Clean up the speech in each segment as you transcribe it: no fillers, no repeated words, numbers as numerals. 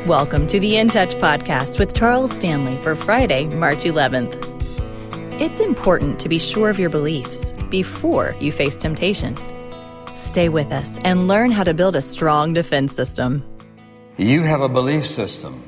Welcome to the In Touch podcast with Charles Stanley for Friday, March 11th. It's important to be sure of your beliefs before you face temptation. Stay with us and learn how to build a strong defense system. You have a belief system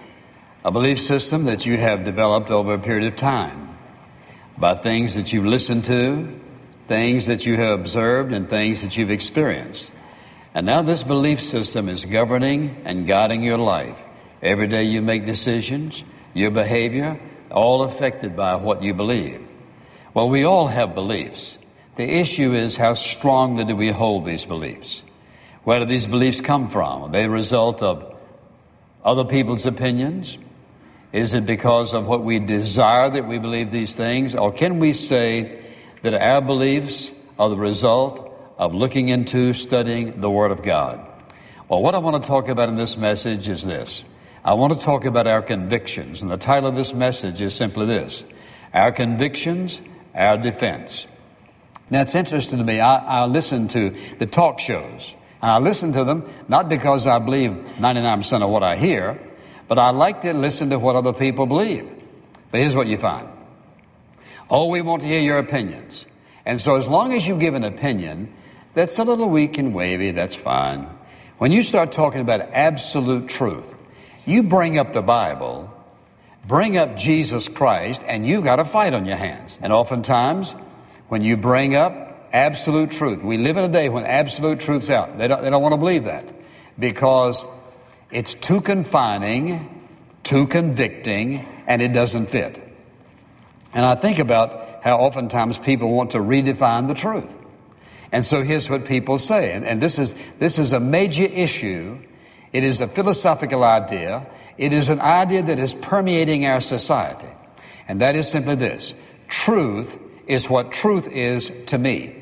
that you have developed over a period of time by things that you've listened to, things that you have observed, and things that you've experienced. And now this belief system is governing and guiding your life. Every day you make decisions, your behavior, all affected by what you believe. Well, we all have beliefs. The issue is, how strongly do we hold these beliefs? Where do these beliefs come from? Are they a result of other people's opinions? Is it because of what we desire that we believe these things? Or can we say that our beliefs are the result of looking into, studying the Word of God? Well, what I want to talk about in this message is this. I want to talk about our convictions, and the title of this message is simply this: Our Convictions, Our Defense. Now, it's interesting to me. I listen to the talk shows. I listen to them not because I believe 99% of what I hear, but I like to listen to what other people believe. But here's what you find. Oh, we want to hear your opinions. And so as long as you give an opinion that's a little weak and wavy, that's fine. When you start talking about absolute truth, you bring up the Bible, bring up Jesus Christ, and you've got a fight on your hands. And oftentimes, when you bring up absolute truth, we live in a day when absolute truth's out. They don't want to believe that because it's too confining, too convicting, and it doesn't fit. And I think about how oftentimes people want to redefine the truth. And so here's what people say, and this is a major issue. It is a philosophical idea. It is an idea that is permeating our society. And that is simply this: truth is what truth is to me.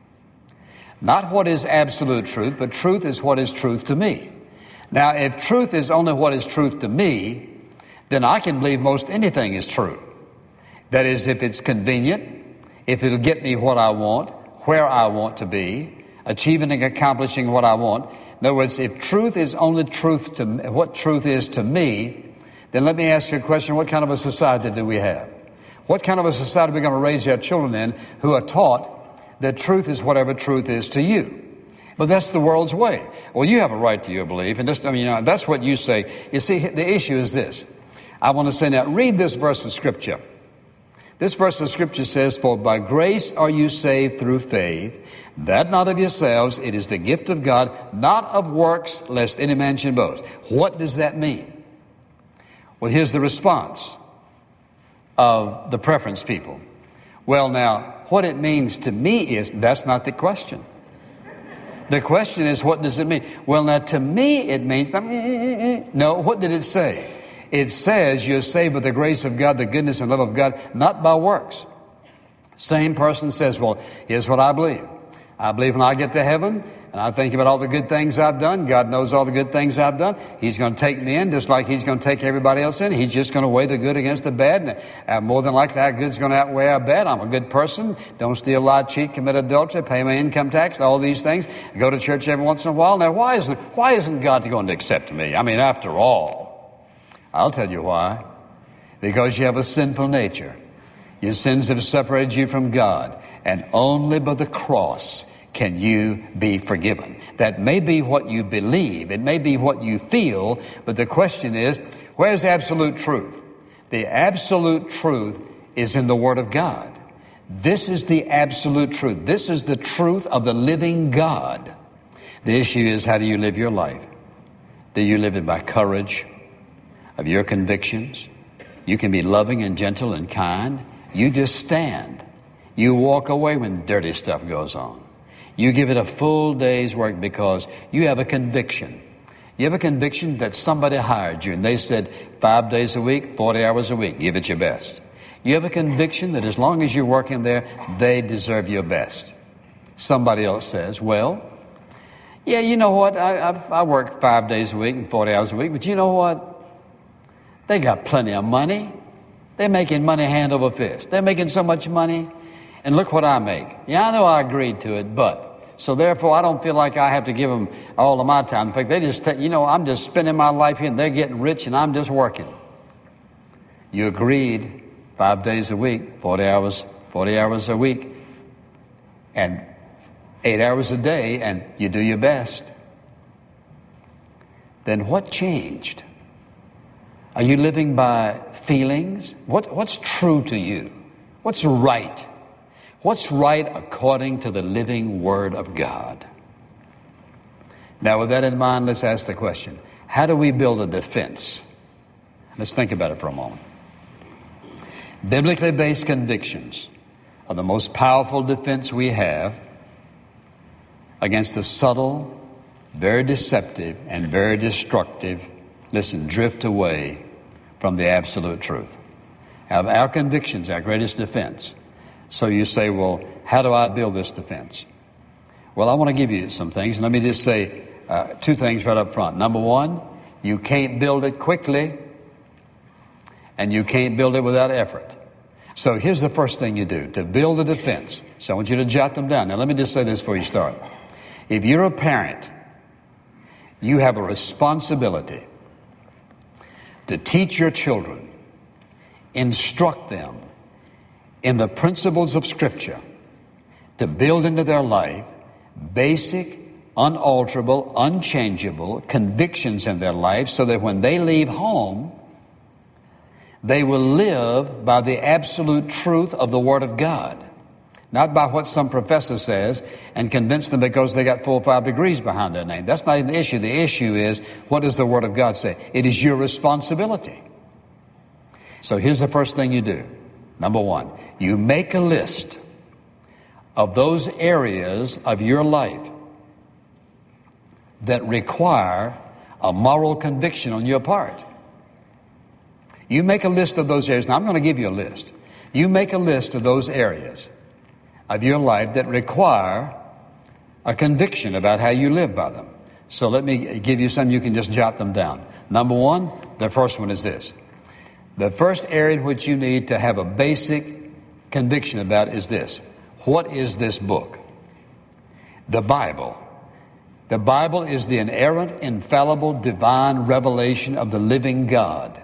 Not what is absolute truth, but truth is what is truth to me. Now, if truth is only what is truth to me, then I can believe most anything is true. That is, if it's convenient, if it'll get me what I want, where I want to be, achieving and accomplishing what I want. In other words, if truth is only truth to what truth is to me, then let me ask you a question: what kind of a society do we have? What kind of a society are we going to raise our children in who are taught that truth is whatever truth is to you? But that's the world's way. Well, you have a right to your belief, and that's what you say. You see, the issue is this. I want to say now, read this verse of Scripture. This verse of Scripture says, "For by grace are you saved through faith, that not of yourselves, it is the gift of God, not of works, lest any man should boast." What does that mean? Well, here's the response of the preference people. Well, now, what it means to me is, that's not the question. The question is, what does it mean? Well, now, to me, it means, no, what did it say? It says you're saved by the grace of God, the goodness and love of God, not by works. Same person says, well, here's what I believe. I believe when I get to heaven and I think about all the good things I've done, God knows all the good things I've done. He's going to take me in just like He's going to take everybody else in. He's just going to weigh the good against the bad. And more than likely, our good's going to outweigh our bad. I'm a good person. Don't steal, lie, cheat, commit adultery, pay my income tax, all these things. Go to church every once in a while. Now, why isn't God going to accept me? I mean, after all, I'll tell you why. Because you have a sinful nature. Your sins have separated you from God. And only by the cross can you be forgiven. That may be what you believe. It may be what you feel. But the question is, where's absolute truth? The absolute truth is in the Word of God. This is the absolute truth. This is the truth of the living God. The issue is, how do you live your life? Do you live it by courage of your convictions? You can be loving and gentle and kind. You just stand. You walk away when dirty stuff goes on. You give it a full day's work because you have a conviction. You have a conviction that somebody hired you and they said 5 days a week, 40 hours a week, give it your best. You have a conviction that as long as you're working there, they deserve your best. Somebody else says, well, yeah, you know what? I work 5 days a week and 40 hours a week, but you know what? They got plenty of money. They're making money hand over fist. They're making so much money. And look what I make. Yeah, I know I agreed to it, but So therefore, I don't feel like I have to give them all of my time. In fact, they just take, I'm just spending my life here and they're getting rich and I'm just working. You agreed 5 days a week, 40 hours a week, and 8 hours a day, and you do your best. Then what changed? Are you living by feelings? What's true to you? What's right? What's right according to the living Word of God? Now, with that in mind, let's ask the question, how do we build a defense? Let's think about it for a moment. Biblically based convictions are the most powerful defense we have against the subtle, very deceptive, and very destructive, drift away from the absolute truth. Our convictions, our greatest defense. So you say, well, how do I build this defense? Well, I want to give you some things. Let me just say two things right up front. Number one, you can't build it quickly, and you can't build it without effort. So here's the first thing you do to build a defense. So I want you to jot them down. Now, let me just say this before you start. If you're a parent, you have a responsibility to teach your children, instruct them in the principles of Scripture, to build into their life basic, unalterable, unchangeable convictions in their life so that when they leave home, they will live by the absolute truth of the Word of God, not by what some professor says and convince them because they got 4 or 5 degrees behind their name. That's not even the issue. The issue is, what does the Word of God say? It is your responsibility. So here's the first thing you do. Number one, you make a list of those areas of your life that require a moral conviction on your part. You make a list of those areas. Now, I'm going to give you a list. You make a list of those areas of your life that require a conviction about how you live by them. So let me give you some. You can just jot them down. Number one, the first one is this. The first area in which you need to have a basic conviction about is this. What is this book? The Bible. The Bible is the inerrant, infallible, divine revelation of the living God,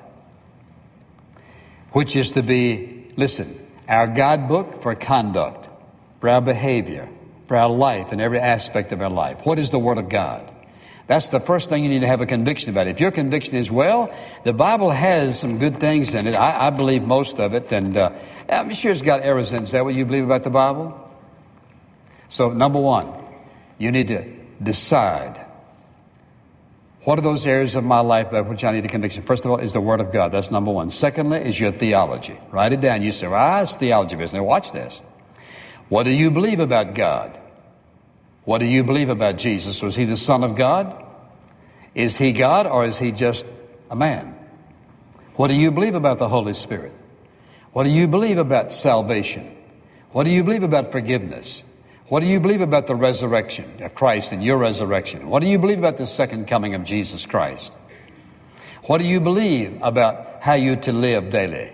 which is to be, our guidebook for conduct, for our behavior, for our life in every aspect of our life. What is the Word of God? That's the first thing you need to have a conviction about. If your conviction is, well, the Bible has some good things in it, I believe most of it, and I'm sure it's got errors in it. Is that what you believe about the Bible? So, number one, you need to decide, what are those areas of my life about which I need a conviction? First of all, is the Word of God. That's number one. Secondly, is your theology. Write it down. You say, well, it's theology business. Now, watch this. What do you believe about God? What do you believe about Jesus? Was he the Son of God? Is he God, or is he just a man? What do you believe about the Holy Spirit? What do you believe about salvation? What do you believe about forgiveness? What do you believe about the resurrection of Christ and your resurrection? What do you believe about the second coming of Jesus Christ? What do you believe about how you're to live daily?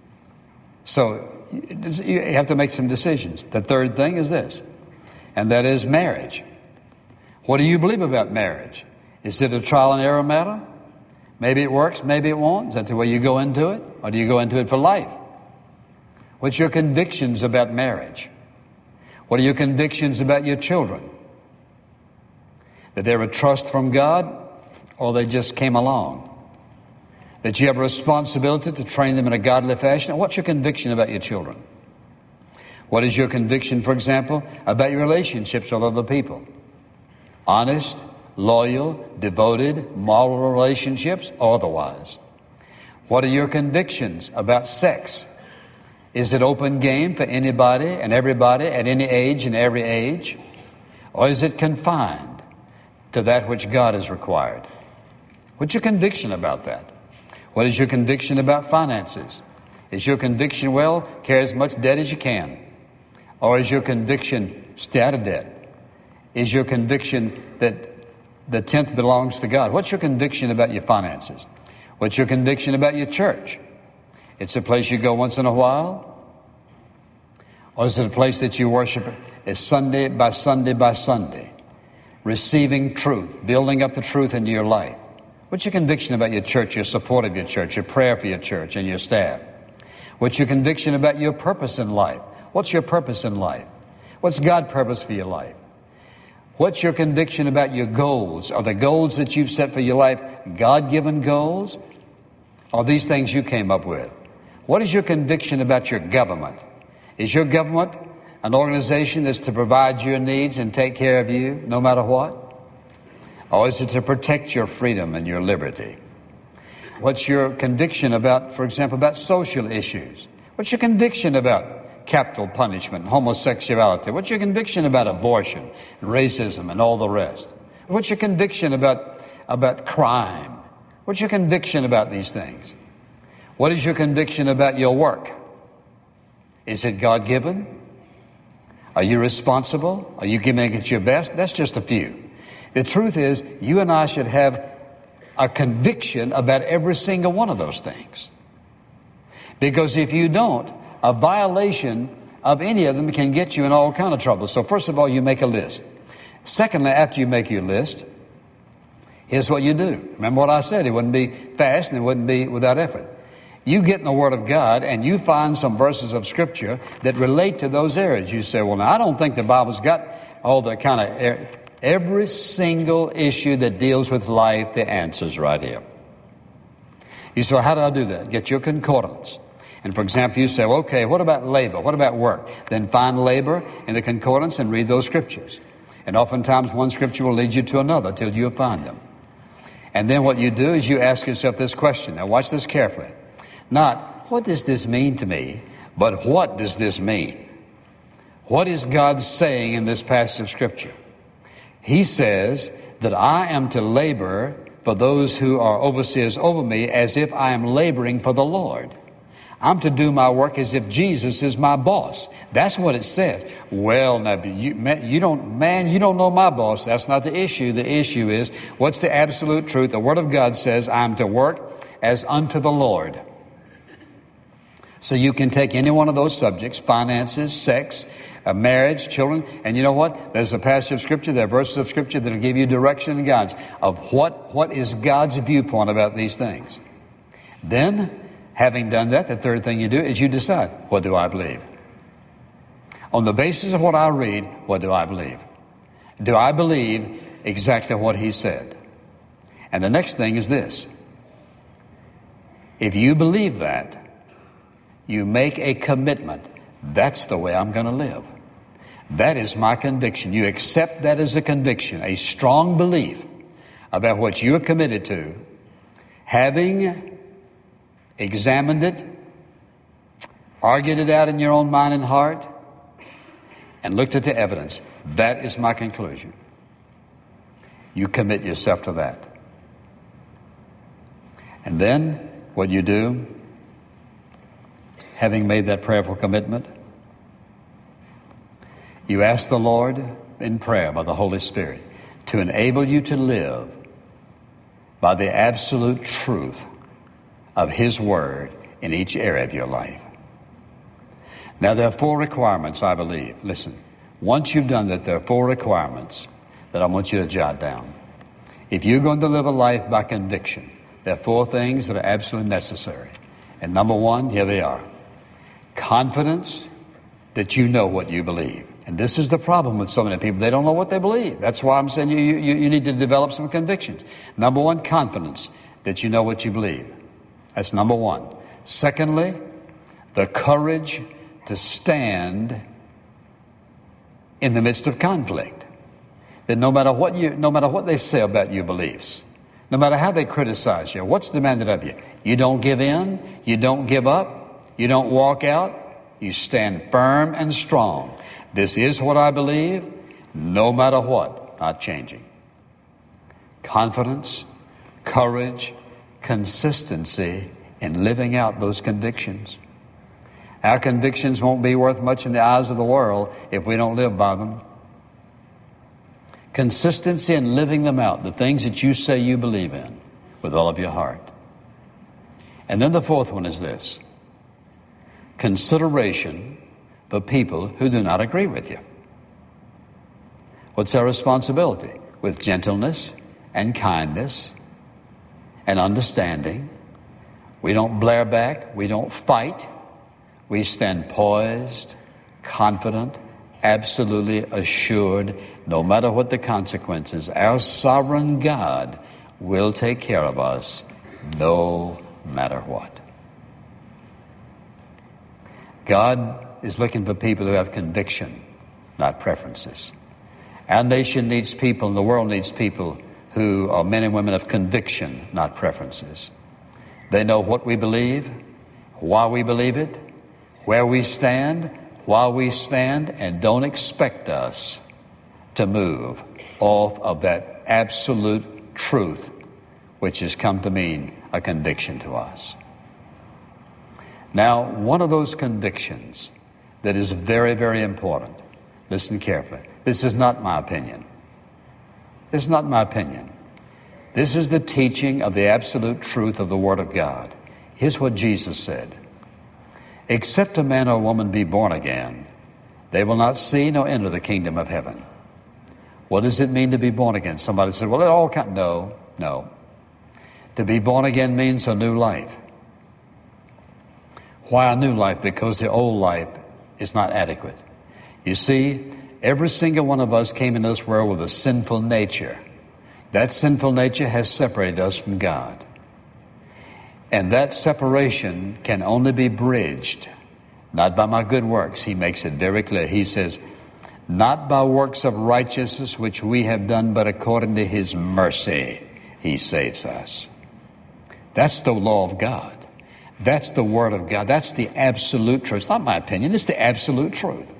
So you have to make some decisions. The third thing is this, and that is marriage. What do you believe about marriage? Is it a trial and error matter? Maybe it works, maybe it won't. Is that the way you go into it? Or do you go into it for life? What's your convictions about marriage? What are your convictions about your children? That they're a trust from God, or they just came along? That you have a responsibility to train them in a godly fashion? What's your conviction about your children? What is your conviction, for example, about your relationships with other people? Honest, loyal, devoted, moral relationships, or otherwise? What are your convictions about sex? Is it open game for anybody and everybody at any age and every age? Or is it confined to that which God has required? What's your conviction about that? What is your conviction about finances? Is your conviction, well, carry as much debt as you can? Or is your conviction, stay out of debt? Is your conviction that the tenth belongs to God? What's your conviction about your finances? What's your conviction about your church? It's a place you go once in a while? Or is it a place that you worship is Sunday by Sunday by Sunday, receiving truth, building up the truth into your life? What's your conviction about your church, your support of your church, your prayer for your church and your staff? What's your conviction about your purpose in life? What's your purpose in life? What's God's purpose for your life? What's your conviction about your goals? Are the goals that you've set for your life God-given goals? Or these things you came up with? What is your conviction about your government? Is your government an organization that's to provide your needs and take care of you no matter what? Or is it to protect your freedom and your liberty? What's your conviction about, for example, about social issues? What's your conviction about capital punishment, homosexuality? What's your conviction about abortion, racism, and all the rest? What's your conviction about crime? What's your conviction about these things? What is your conviction about your work? Is it God-given? Are you responsible? Are you giving it your best? That's just a few. The truth is, you and I should have a conviction about every single one of those things. Because if you don't, a violation of any of them can get you in all kind of trouble. So first of all, you make a list. Secondly, after you make your list, here's what you do. Remember what I said. It wouldn't be fast and it wouldn't be without effort. You get in the Word of God and you find some verses of Scripture that relate to those areas. You say, well, now, I don't think the Bible's got all the kind of... Every single issue that deals with life, the answer's right here. You say, well, how do I do that? Get your concordance. And for example, you say, well, okay, what about labor? What about work? Then find labor in the concordance and read those scriptures. And oftentimes one scripture will lead you to another till you find them. And then what you do is you ask yourself this question. Now watch this carefully. Not, what does this mean to me? But what does this mean? What is God saying in this passage of Scripture? He says that I am to labor for those who are overseers over me as if I am laboring for the Lord. I'm to do my work as if Jesus is my boss. That's what it says. Well, now, you don't know my boss. That's not the issue. The issue is, what's the absolute truth? The Word of God says I'm to work as unto the Lord. So you can take any one of those subjects, finances, sex, marriage, children, and you know what? There's a passage of Scripture, there are verses of Scripture that will give you direction and guidance of what is God's viewpoint about these things. Then, having done that, the third thing you do is you decide, what do I believe? On the basis of what I read, what do I believe? Do I believe exactly what He said? And the next thing is this. If you believe that, you make a commitment. That's the way I'm going to live. That is my conviction. You accept that as a conviction, a strong belief about what you're committed to, having examined it, argued it out in your own mind and heart, and looked at the evidence. That is my conclusion. You commit yourself to that. And then what you do, having made that prayerful commitment, you ask the Lord in prayer by the Holy Spirit to enable you to live by the absolute truth of His Word in each area of your life. Now, there are 4 requirements, I believe. Listen, once you've done that, there are 4 requirements that I want you to jot down. If you're going to live a life by conviction, there are 4 things that are absolutely necessary. And number 1, here they are. Confidence that you know what you believe. And this is the problem with so many people. They don't know what they believe. That's why I'm saying you need to develop some convictions. Number 1, confidence that you know what you believe. That's number 1. Secondly, the courage to stand in the midst of conflict. That no matter what they say about your beliefs, no matter how they criticize you, what's demanded of you, you don't give in, you don't give up, you don't walk out, you stand firm and strong. This is what I believe, no matter what, not changing. Confidence, courage, consistency in living out those convictions. Our convictions won't be worth much in the eyes of the world if we don't live by them. Consistency in living them out, the things that you say you believe in with all of your heart. And then the 4th one is this. Consideration for people who do not agree with you. What's our responsibility? With gentleness and kindness and understanding. We don't blare back. We don't fight. We stand poised, confident, absolutely assured, no matter what the consequences, our sovereign God will take care of us no matter what. God is looking for people who have conviction, not preferences. Our nation needs people, and the world needs people who are men and women of conviction, not preferences. They know what we believe, why we believe it, where we stand, why we stand, and don't expect us to move off of that absolute truth, which has come to mean a conviction to us. Now, one of those convictions that is very, very important, listen carefully. This is not my opinion. This is not my opinion. This is the teaching of the absolute truth of the Word of God. Here's what Jesus said. Except a man or woman be born again, they will not see nor enter the kingdom of heaven. What does it mean to be born again? Somebody said, well, it all kind of, no. To be born again means a new life. Why a new life? Because the old life is not adequate. You see, every single one of us came into this world with a sinful nature. That sinful nature has separated us from God. And that separation can only be bridged, not by my good works. He makes it very clear. He says, not by works of righteousness which we have done, but according to His mercy, He saves us. That's the law of God. That's the Word of God. That's the absolute truth. It's not my opinion. It's the absolute truth.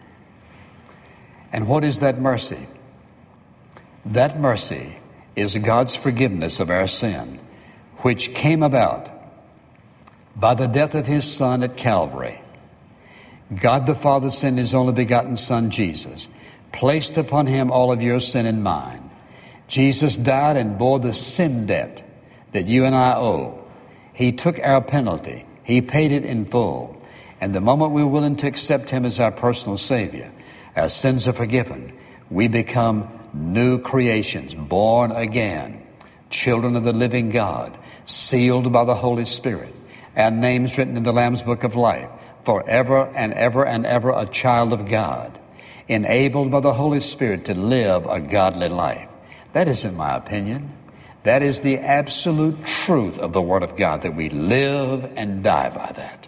And what is that mercy? That mercy is God's forgiveness of our sin, which came about by the death of His Son at Calvary. God the Father sent His only begotten Son, Jesus, placed upon Him all of your sin and mine. Jesus died and bore the sin debt that you and I owe. He took our penalty. He paid it in full. And the moment we're willing to accept Him as our personal Savior, our sins are forgiven. We become new creations, born again, children of the living God, sealed by the Holy Spirit, our names written in the Lamb's Book of Life, forever and ever and ever a child of God, enabled by the Holy Spirit to live a godly life. That isn't my opinion. That is the absolute truth of the Word of God, that we live and die by that.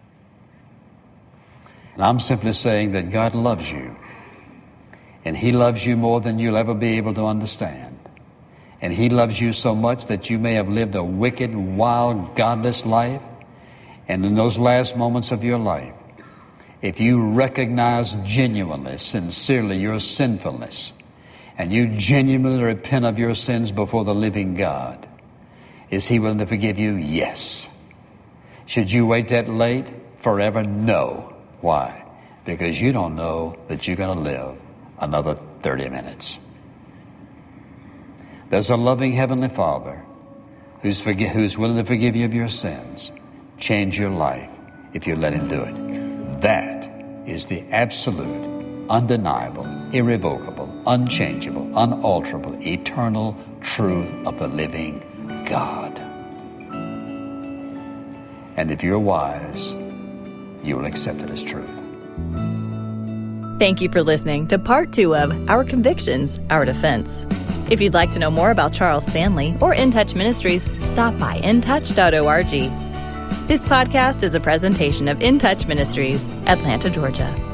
And I'm simply saying that God loves you. And He loves you more than you'll ever be able to understand. And He loves you so much that you may have lived a wicked, wild, godless life. And in those last moments of your life, if you recognize genuinely, sincerely your sinfulness, and you genuinely repent of your sins before the living God, is He willing to forgive you? Yes. Should you wait that late? Forever? No. Why? Because you don't know that you're going to live another 30 minutes. There's a loving Heavenly Father who's willing to forgive you of your sins, change your life if you let Him do it. That is the absolute, undeniable, irrevocable, unchangeable, unalterable, eternal truth of the living God. And if you're wise, you will accept it as truth. Thank you for listening to Part 2 of Our Convictions, Our Defense. If you'd like to know more about Charles Stanley or In Touch Ministries, stop by intouch.org. This podcast is a presentation of In Touch Ministries, Atlanta, Georgia.